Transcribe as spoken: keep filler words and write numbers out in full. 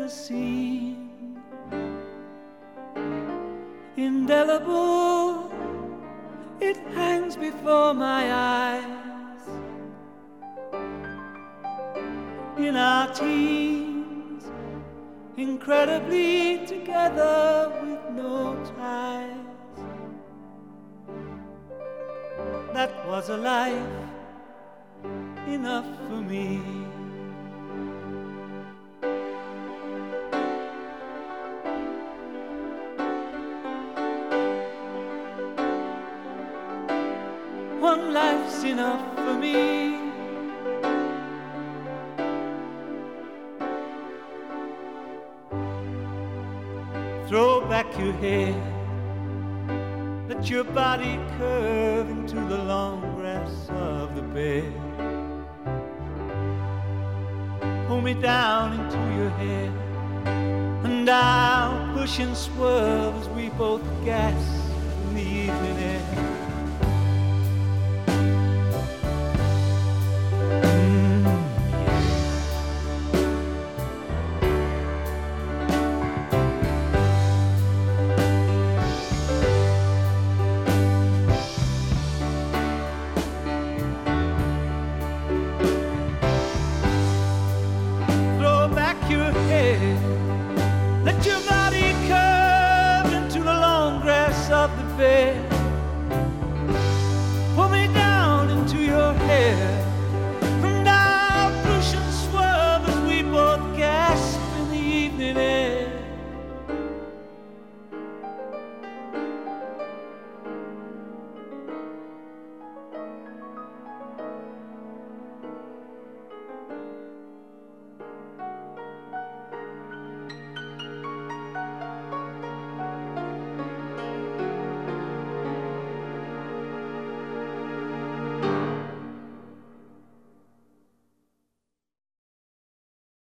seen. Indelible, it hangs before my eyes. In our teens, incredibly together with no ties. That was a life enough for me. One life's enough for me. Throw back your head, let your body curve into the long grass of the bed. Pull me down into your head, and I'll push and swerve as we both gasp in the evening air.